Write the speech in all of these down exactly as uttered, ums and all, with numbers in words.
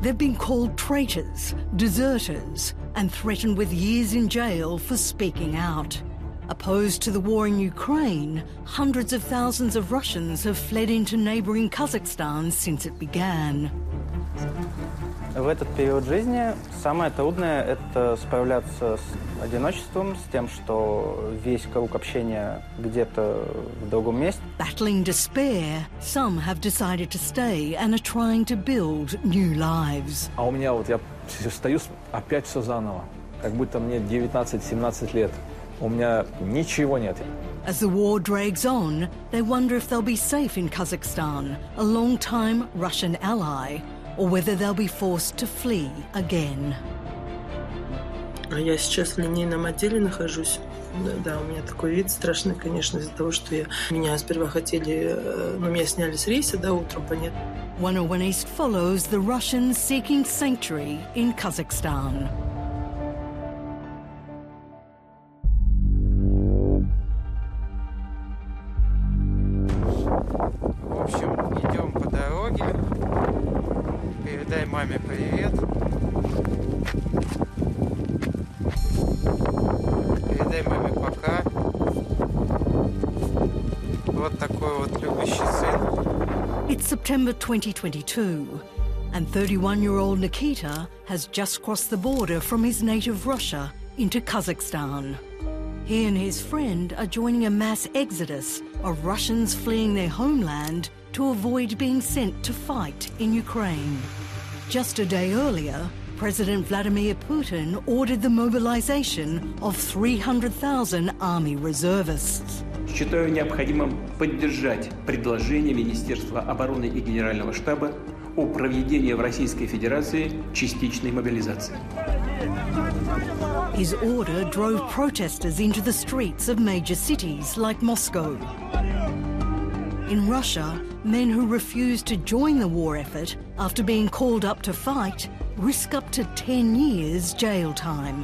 They've been called traitors, deserters, and threatened with years in jail for speaking out. Opposed to the war in Ukraine, hundreds of thousands of Russians have fled into neighbouring Kazakhstan since it began. В этот период жизни самое трудное – это справляться с одиночеством, с тем, что весь круг общения где-то в другом месте. Battling despair, some have decided to stay and are trying to build new lives. А у меня вот я стою опять все заново, как будто мне девятнадцать-семнадцать лет. У меня ничего нет. As the war drags on, they wonder if they'll be safe in Kazakhstan, a long-time Russian ally, or whether they'll be forced to flee again. Я сейчас в линейном отделе нахожусь. Да, да, у меня такой вид страшный, конечно, из-за того, что я... Меня сперва хотели... Ну, меня сняли с рейса, да, утром, понятно. one oh one East follows the Russians seeking sanctuary in Kazakhstan. В общем, идем по дороге. Передай маме привет. Передай маме пока. Вот такой вот любящий сын. It's September twenty twenty-two, and thirty-one-year-old Nikita has just crossed the border from his native Russia into Kazakhstan. He and his friend are joining a mass exodus of Russians fleeing their homeland to avoid being sent to fight in Ukraine. Just a day earlier, President Vladimir Putin ordered the mobilization of three hundred thousand army reservists. Считаю необходимым поддержать предложение Министерства обороны и Генерального штаба о проведении в Российской Федерации частичной мобилизации. His order drove protesters into the streets of major cities like Moscow. In Russia, men who refuse to join the war effort after being called up to fight risk up to ten years jail time.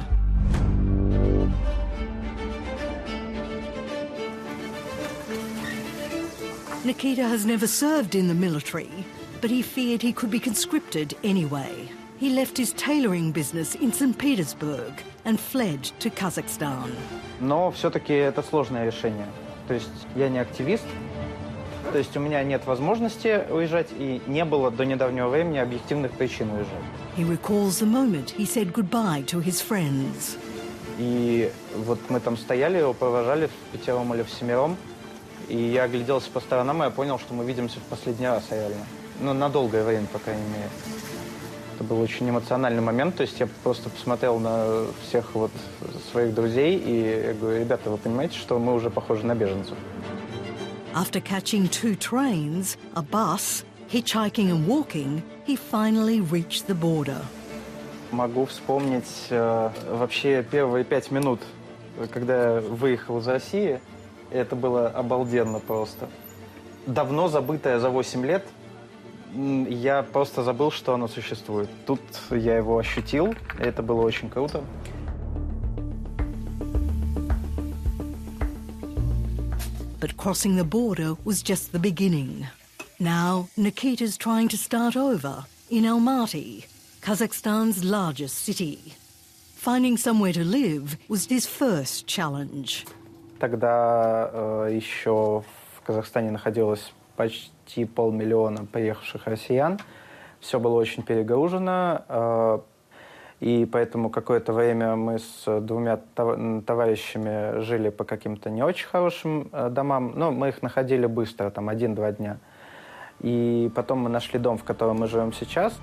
Nikita has never served in the military, but he feared he could be conscripted anyway. He left his tailoring business in Saint Petersburg and fled to Kazakhstan. Но все-таки это сложное решение. То есть я не активист, то есть у меня нет возможности уезжать, и не было до недавнего времени объективных причин уезжать. He recalls the moment he said goodbye to his friends. И вот мы там стояли, его провожали в пятером или в семером, и я огляделся по сторонам, и я понял, что мы видимся в последний раз реально. Ну, на долгое время, по крайней мере. Это был очень эмоциональный момент, то есть я просто посмотрел на всех вот своих друзей, и я говорю: ребята, вы понимаете, что мы уже похожи на беженцев? After catching two trains, a bus, hitchhiking and walking, he finally reached the border. Могу вспомнить э, вообще первые пять минут, когда я выехал из России. Это было обалденно просто. Давно забытое за восемь лет, я просто забыл, что оно существует. Тут я его ощутил, и это было очень круто. But crossing the border was just the beginning. Now, Nikita's trying to start over in Almaty, Kazakhstan's largest city. Finding somewhere to live was his first challenge. Тогда э, еще в Казахстане находилось почти полмиллиона приехавших россиян. Все было очень перегружено, э, и поэтому какое-то время мы с двумя товарищами жили по каким-то не очень хорошим э, домам, но мы их находили быстро, там один-два дня. И потом мы нашли дом, в котором мы живем сейчас.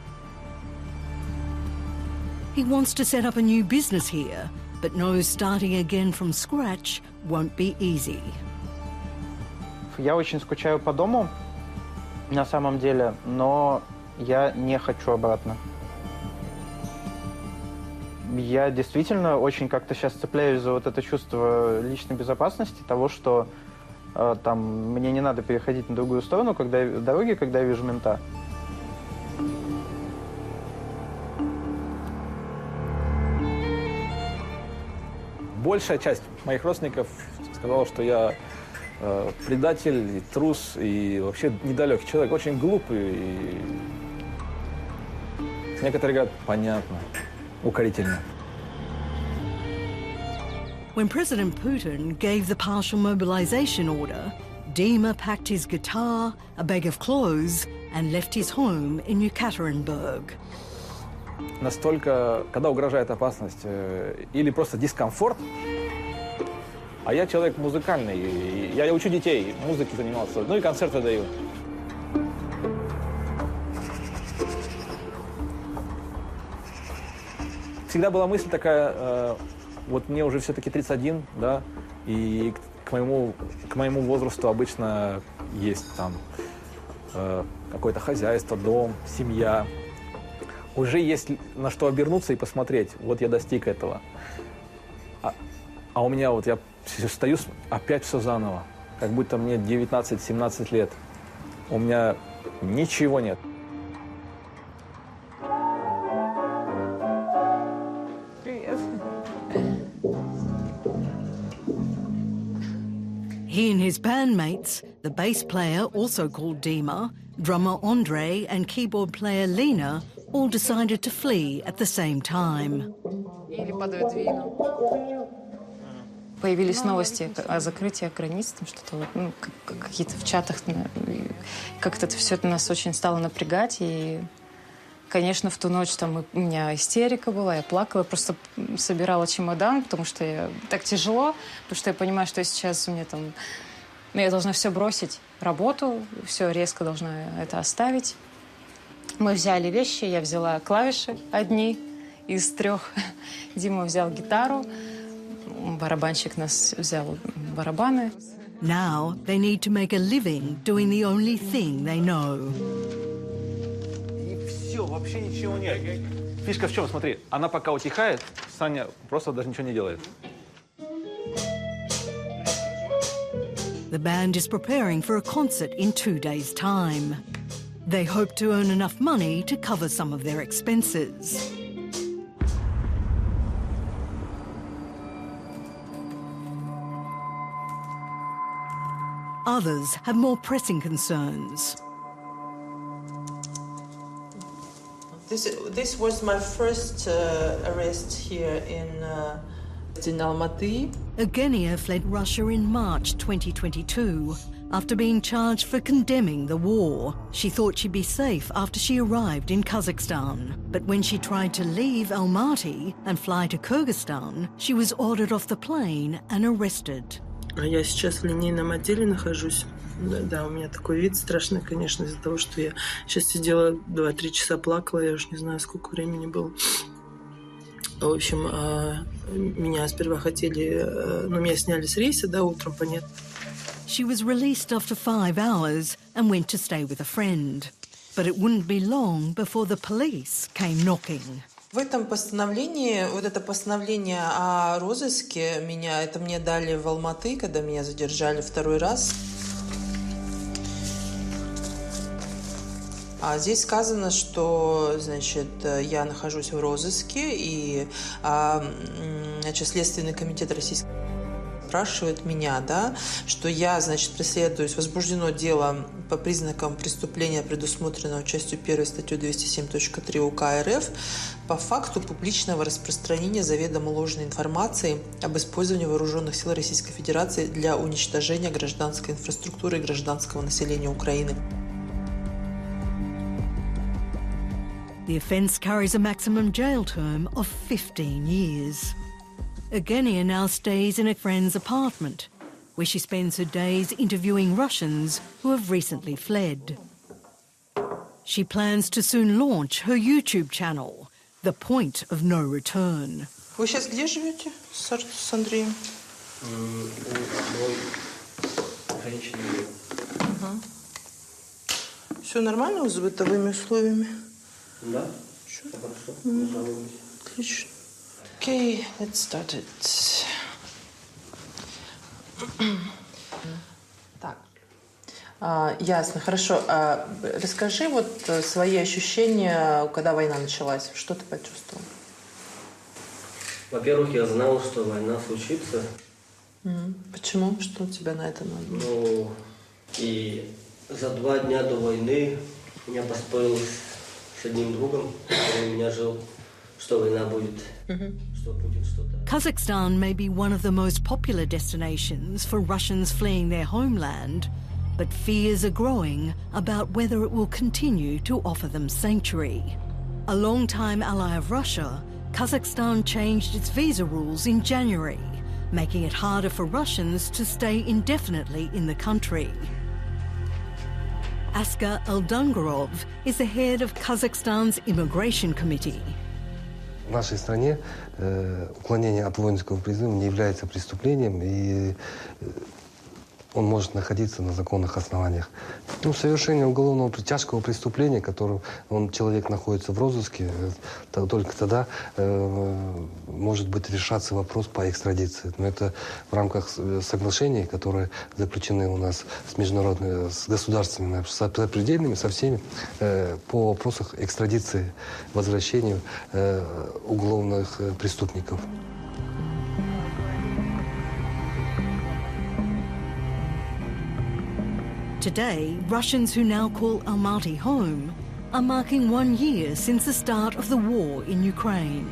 He wants to set up a new business here, but knows starting again from scratch won't be easy. Я очень скучаю по дому, на самом деле, но я не хочу обратно. Я действительно очень как-то сейчас цепляюсь за вот это чувство личной безопасности, того, что э, там мне не надо переходить на другую сторону когда, дороги, когда я вижу мента. Большая часть моих родственников сказала, что я э, предатель, и трус, и вообще недалекий человек, очень глупый. И... Некоторые говорят, понятно, укорительно. When President Putin gave the partial mobilization order, Dima packed his guitar, a bag of clothes, and left his home in Yekaterinburg. Настолько, когда угрожает опасность э, или просто дискомфорт, а я человек музыкальный, и я учу детей, музыке занимался, ну и концерты даю. Всегда была мысль такая, э, вот мне уже все-таки тридцать один, да, и к моему, к моему возрасту обычно есть там э, какое-то хозяйство, дом, семья. Уже есть на что обернуться и посмотреть, вот я достиг этого. А, а у меня вот, я стою, опять все заново, как будто мне девятнадцать-семнадцать лет. У меня ничего нет. He and his bandmates, the bass player, also called Dima, drummer Andre and keyboard player Lena, all decided to flee at the same time. Появились новости о закрытии границ, там что-то вот, ну, какие-то в чатах. Как-то это все это нас очень стало напрягать. И, конечно, в ту ночь там у меня истерика была, я плакала, просто собирала чемодан, потому что я, так тяжело, потому что я понимаю, что сейчас у меня там... Ну, я должна все бросить, работу, все резко должна это оставить. Мы взяли вещи, я взяла клавиши одни из трех. Дима взял гитару, барабанщик нас взял барабаны. Now they need to make a living doing the only thing they know. И все, вообще ничего нет. Фишка в чем, смотри, она пока утихает, Саня просто даже ничего не делает. The band is preparing for a concert in two days' time. They hope to earn enough money to cover some of their expenses. Others have more pressing concerns. This, this was my first uh, arrest here in, uh, in Almaty. Evgenia fled Russia in March twenty twenty-two after being charged for condemning the war. She thought she'd be safe after she arrived in Kazakhstan. But when she tried to leave Almaty and fly to Kyrgyzstan, she was ordered off the plane and arrested. Я сейчас в линейном отделе нахожусь. Да, да, у меня такой вид страшный, конечно, из-за того, что я сейчас сидела два-три часа, плакала, я уж не знаю, сколько времени было. В общем, меня сперва хотели, ну, меня сняли с рейса, да, утром, понятно. She was released after five hours and went to stay with a friend. But it wouldn't be long before the police came knocking. В этом постановлении, вот это постановление о розыске меня, это мне дали в Алматы, когда меня задержали второй раз. А здесь сказано, что, значит, я нахожусь в розыске, и, значит, Следственный комитет Российской спрашивает меня, да, что я, значит, преследуюсь, возбуждено дело по признакам преступления, предусмотренного частью первой статьей двести семь точка три УК РФ, по факту публичного распространения заведомо ложной информации об использовании вооруженных сил Российской Федерации для уничтожения гражданской инфраструктуры и гражданского населения Украины. The offence carries a maximum jail term of fifteen years. Evgenia now stays in a friend's apartment, where she spends her days interviewing Russians who have recently fled. She plans to soon launch her YouTube channel, The Point of No Return. Вы сейчас где живете с, с Андреем? Угу. Все нормально с бытовыми условиями? Да. Все хорошо. Mm. Отлично. Okay, let's start it. Так. А, ясно, хорошо. А, расскажи вот свои ощущения, когда война началась. Что ты почувствовал? Во-первых, я знал, что война случится. Mm. Почему? Что тебя на это надо? Ну, и за два дня до войны я поспорил с одним другом, который у меня жил, что война будет, что Путин что-то. Kazakhstan may be one of the most popular destinations for Russians fleeing their homeland, but fears are growing about whether it will continue to offer them sanctuary. A long-time ally of Russia, Kazakhstan changed its visa rules in January, making it harder for Russians to stay indefinitely in the country. Askar Eldungarov is the head of Kazakhstan's Immigration Committee. В нашей стране э, уклонение от воинского призыва не является преступлением, и э, он может находиться на законных основаниях. Ну, совершение уголовного тяжкого преступления, которым он, человек находится в розыске, то только тогда э, может быть решаться вопрос по экстрадиции. Но это в рамках соглашений, которые заключены у нас с международными, с государственными сопредельными, со всеми, э, по вопросах экстрадиции, возвращению э, уголовных преступников. Today, Russians who now call Almaty home are marking one year since the start of the war in Ukraine.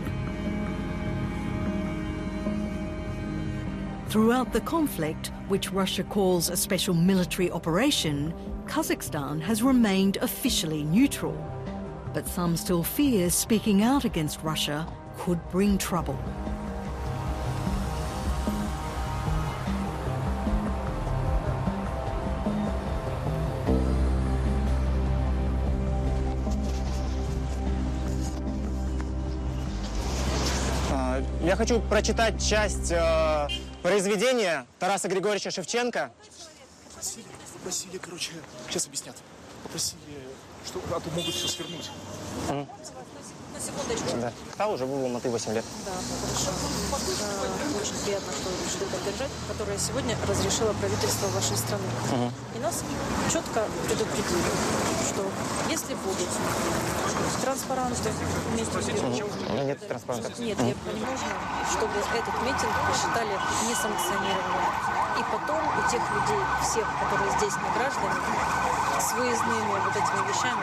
Throughout the conflict, which Russia calls a special military operation, Kazakhstan has remained officially neutral. But some still fear speaking out against Russia could bring trouble. Я хочу прочитать часть э, произведения Тараса Григорьевича Шевченко. Попросили, попросили, короче, сейчас объяснят. Попросили, что а то могут все свернуть. Mm. На секундочку. Да. Кто уже был в Алматы восемь лет? Да, хорошо. А, очень приятно, что вы решили поддержать, которое сегодня разрешило правительство вашей страны. Mm. И нас четко предупредили, что если будут транспаранты вместе с mm. Нет транспарантов. Нет, mm. я понимаю, чтобы этот митинг посчитали несанкционированным. И потом у тех людей, всех, которые здесь не граждане, с выездными вот этими вещами,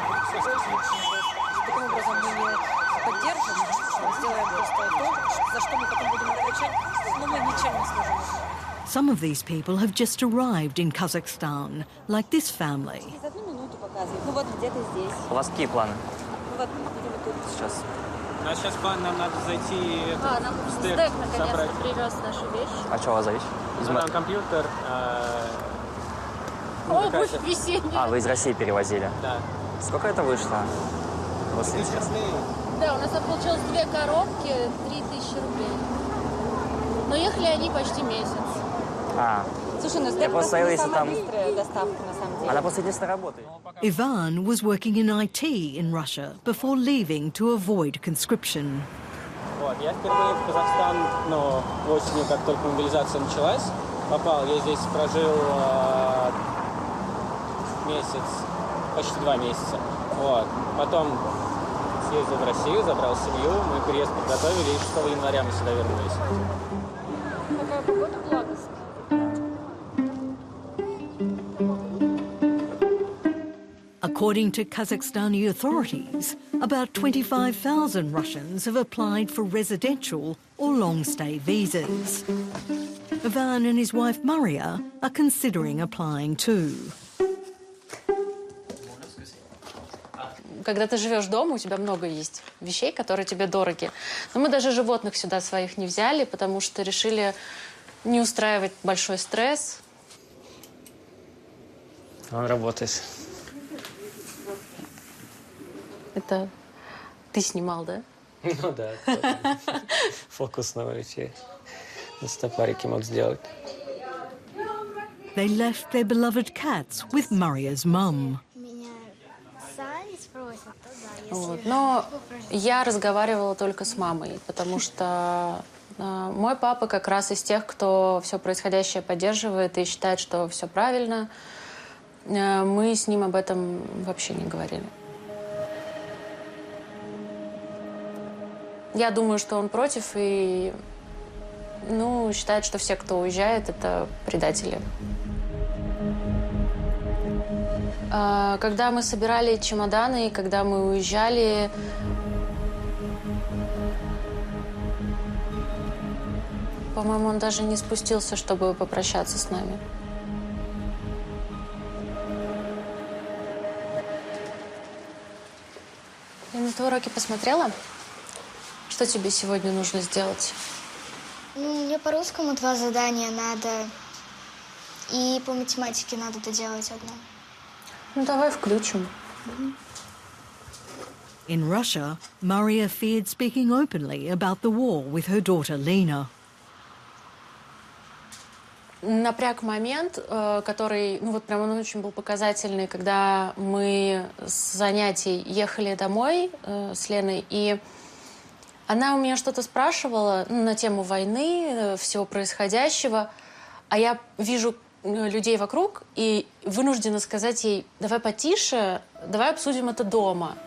таким образом мы не поддержим, сделаем просто то, за что мы потом будем отвечать, но мы ничем не сможем. Some of these people have just arrived in Kazakhstan, like this family. Через одну минуту показывают. Ну вот где-то здесь. У вас какие планы? Ну вот, видимо, тут. Сейчас. У нас сейчас план, нам надо зайти а, нам в стек, стек наконец-то привез нашу вещь. А что у вас за вещь? Из ну, там компьютер. А... Ну, обувь весенняя. А, вы из России перевозили? Да. Сколько это вышло? После Да, у нас там получилось две коробки, три тысячи рублей. Но ехали они почти месяц. А. Слушай, ну я просто не самая там... быстрая доставка, на самом деле. Она после единственной работы. Ivan was working in I T in Russia before leaving to avoid conscription. Вот, я впервые в Казахстан, ну, осенью, как только мобилизация началась, попал. Я здесь прожил э, месяц, почти два месяца. Вот. Потом съездил в Россию, забрал семью, мы переезд подготовили, и шестого января мы сюда вернулись. Какая погода благостная. According to Kazakhstani authorities, about twenty-five thousand Russians have applied for residential or long-stay visas. Ivan and his wife Maria are considering applying too. Когда ты живешь дома, у тебя много есть вещей, которые тебе дороги. Но мы даже животных сюда своих не взяли, потому что решили не устраивать большой стресс. Он работает. Это ты снимал, да? Ну да. Фокус на вообще. На стопарике мог сделать. They left their beloved cats with Maria's mum. Вот. Но я разговаривала только с мамой, потому что э, мой папа как раз из тех, кто все происходящее поддерживает и считает, что все правильно. Э, мы с ним об этом вообще не говорили. Я думаю, что он против и, ну, считает, что все, кто уезжает, это предатели. Когда мы собирали чемоданы, когда мы уезжали, по-моему, он даже не спустился, чтобы попрощаться с нами. Ты на твои уроки посмотрела? Что тебе сегодня нужно сделать? Ну, мне по русскому два задания надо. И по математике надо доделать одно. Ну, давай включим. In Russia, Maria feared speaking openly about the war with her daughter Lena. Напряг момент, который, ну вот прям он очень был показательный, когда мы с занятий ехали домой с Леной, и она у меня что-то спрашивала, ну, на тему войны, всего происходящего, а я вижу людей вокруг и вынуждена сказать ей: давай потише, давай обсудим это дома.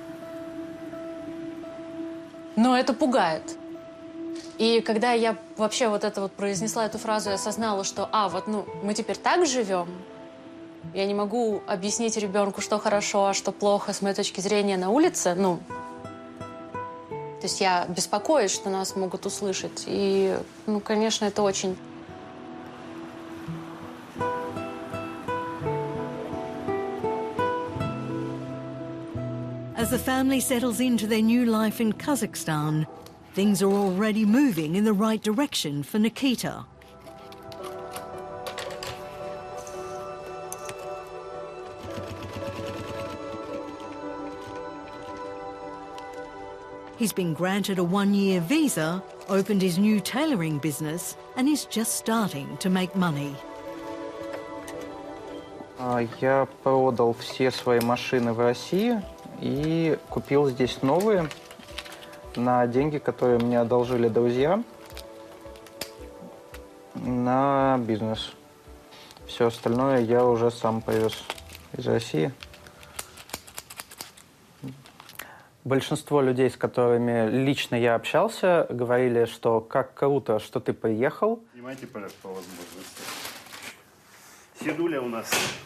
Но это пугает. И когда я вообще вот это вот произнесла эту фразу, я осознала, что, а, вот, ну, мы теперь так живем. Я не могу объяснить ребенку, что хорошо, а что плохо с моей точки зрения на улице, ну. То есть я беспокоюсь, что нас могут услышать. И, ну, конечно, это очень... As the family settles into their new life in Kazakhstan, things are already moving in the right direction for Nikita. He's been granted a one-year visa, opened his new tailoring business, and is just starting to make money. Я продал все свои машины в России и купил здесь новые на деньги, которые мне одолжили друзья, на бизнес. Все остальное я уже сам привез из России. Большинство людей, с которыми лично я общался, говорили, что как круто, что ты приехал. Понимаете, по возможности. Седуля у нас.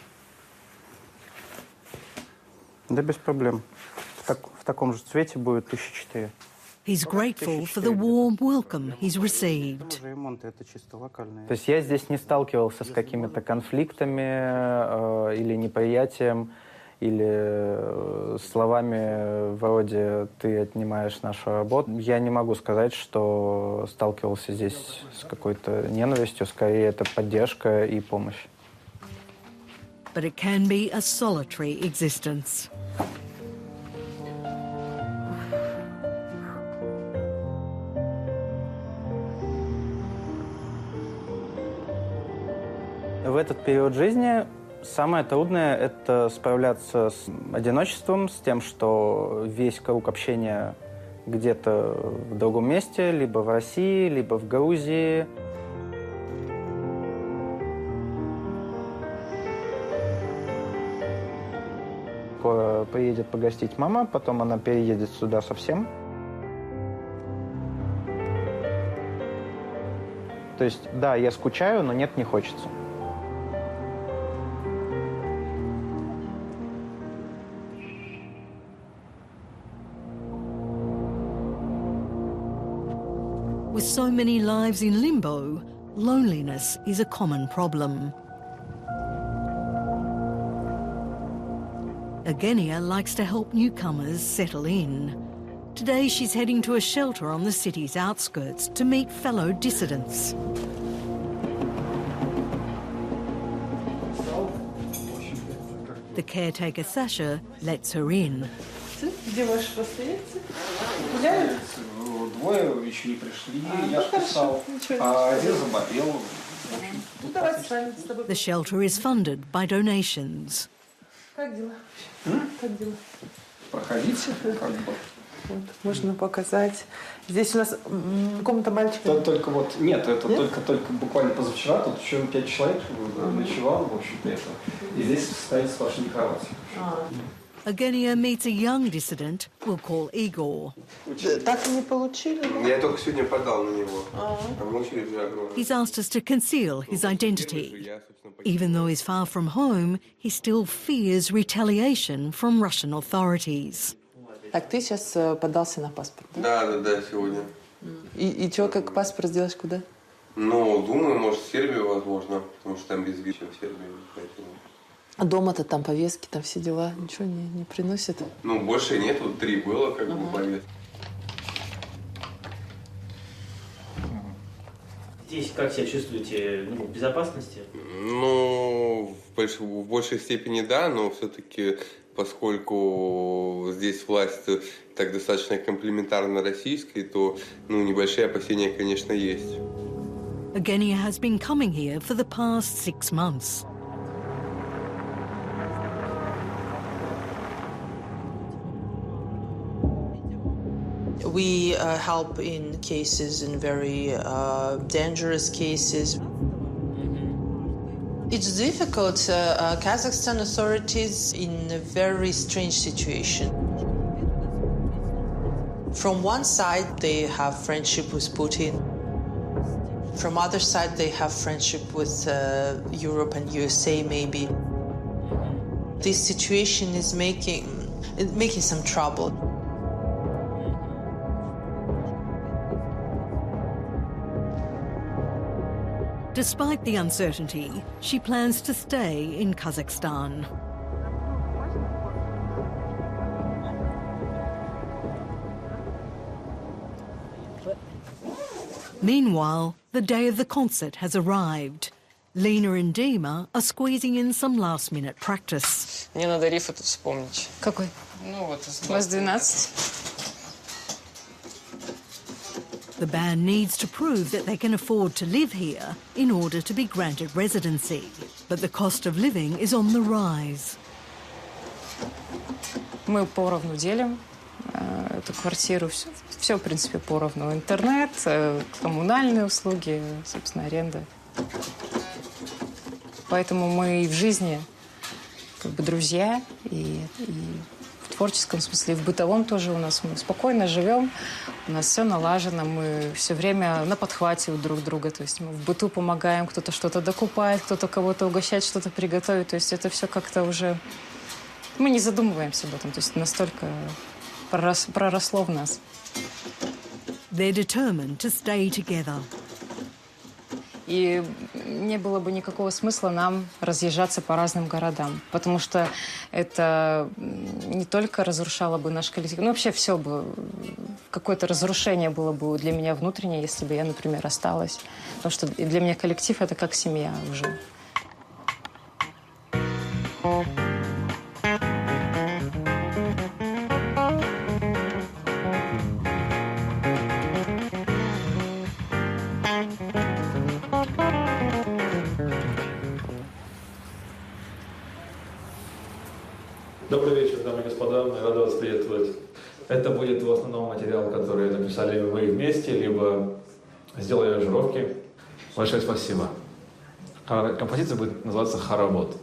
Да без проблем. В, так, в таком же цвете будет тысяча четыре. He's grateful for the warm welcome he's received. То есть я здесь не сталкивался с какими-то конфликтами э, или неприятием, или э, словами вроде «ты отнимаешь нашу работу». Я не могу сказать, что сталкивался здесь с какой-то ненавистью, скорее это поддержка и помощь. But it can be a solitary existence. В этот период жизни самое трудное – это справляться с одиночеством, с тем, что весь круг общения где-то в другом месте, либо в России, либо в Грузии. Скоро приедет погостить мама, потом она переедет сюда совсем. То есть, да, я скучаю, но нет, не хочется. With so many lives in limbo, loneliness is a common problem. Evgenia likes to help newcomers settle in. Today she's heading to a shelter on the city's outskirts to meet fellow dissidents. The caretaker Sasha lets her in. Где ваши последователи? Гуляют? Двое еще не пришли, я списал, а один заболел. The shelter is funded by donations. Как дела? Как дела? Проходите, как бы. Вот, можно показать. Здесь у нас комната мальчика. Тут только вот, нет, это нет? Только, только буквально позавчера, тут еще пять человек ага. ночевало, в общем-то, это. И здесь стоит сплошные кровати. А. Evgenia meets a young dissident we'll call Igor. Так и не получили? Я только сегодня подал на него. Там очередь уже огромная. He's asked us to conceal his identity. Even though he's far from home, he still fears retaliation from Russian authorities. Так, ты сейчас подался на паспорт? Да, да, да, сегодня. И, и что, как паспорт сделаешь, куда? Ну, думаю, может, в Сербию, возможно, потому что там без визы в Сербию. Поэтому... А дома-то там повестки, там все дела, ничего не, не приносит? Ну, больше нет, вот три было, как бы, повестки. Здесь как себя чувствуете, ну, в безопасности? Ну, в, больш... в большей степени да, но все-таки, поскольку здесь власть так достаточно комплементарна российской, то, ну, небольшие опасения, конечно, есть. Evgenia has been coming here for the past six months. We uh, help in cases, in very uh, dangerous cases. It's difficult. Uh, uh, Kazakhstan authorities in a very strange situation. From one side, they have friendship with Putin. From other side, they have friendship with uh, Europe and U S A, maybe. This situation is making, making some trouble. Despite the uncertainty, she plans to stay in Kazakhstan. Meanwhile, the day of the concert has arrived. Lena and Dima are squeezing in some last-minute practice. Мне надо риф этот вспомнить. Какой? Ну вот. Вас двенадцать. The band needs to prove that they can afford to live here in order to be granted residency. But the cost of living is on the rise. Мы поровну делим э, эту квартиру. Все, все, в принципе, поровну. Интернет, э, коммунальные услуги, собственно, аренда. Поэтому мы и в жизни как бы друзья, и, и в творческом смысле, и в бытовом тоже у нас. Мы спокойно живем, у нас все налажено, мы все время на подхвате у друг друга. То есть мы в быту помогаем, кто-то что-то докупает, кто-то кого-то угощает, что-то приготовит. То есть это все как-то уже... Мы не задумываемся об этом. То есть настолько пророс... проросло в нас. They're determined to stay together. И не было бы никакого смысла нам разъезжаться по разным городам, потому что это не только разрушало бы наш коллектив, ну вообще все бы, какое-то разрушение было бы для меня внутреннее, если бы я, например, осталась. Потому что для меня коллектив — это как семья уже. Добрый вечер, дамы и господа. Мы рады вас приветствовать. Это будет в основном материал, который написали мы вместе, либо сделали аранжировки. Большое спасибо. Композиция будет называться «Хоровод».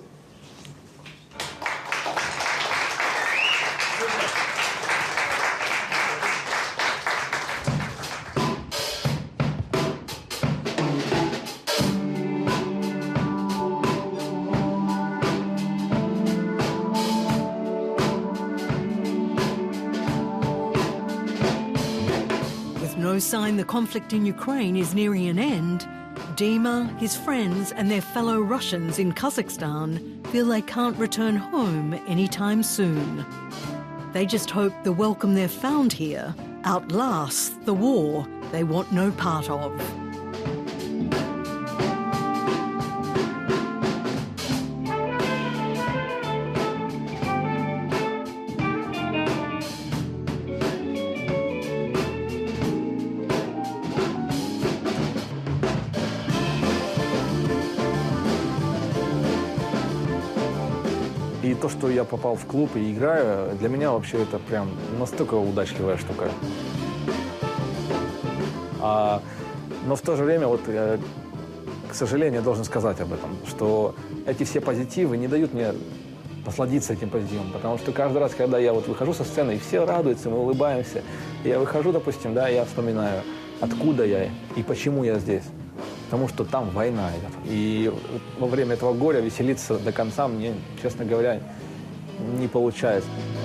No sign the conflict in Ukraine is nearing an end, Dima, his friends and their fellow Russians in Kazakhstan feel they can't return home anytime soon. They just hope the welcome they've found here outlasts the war they want no part of. И то, что я попал в клуб и играю, для меня вообще это прям настолько удачливая штука. А, но в то же время, вот, я, к сожалению, я должен сказать об этом, что эти все позитивы не дают мне насладиться этим позитивом. Потому что каждый раз, когда я вот выхожу со сцены, и все радуются, мы улыбаемся, и я выхожу, допустим, да, я вспоминаю, откуда я и почему я здесь. Потому что там война идет. И во время этого горя веселиться до конца мне, честно говоря, не получается.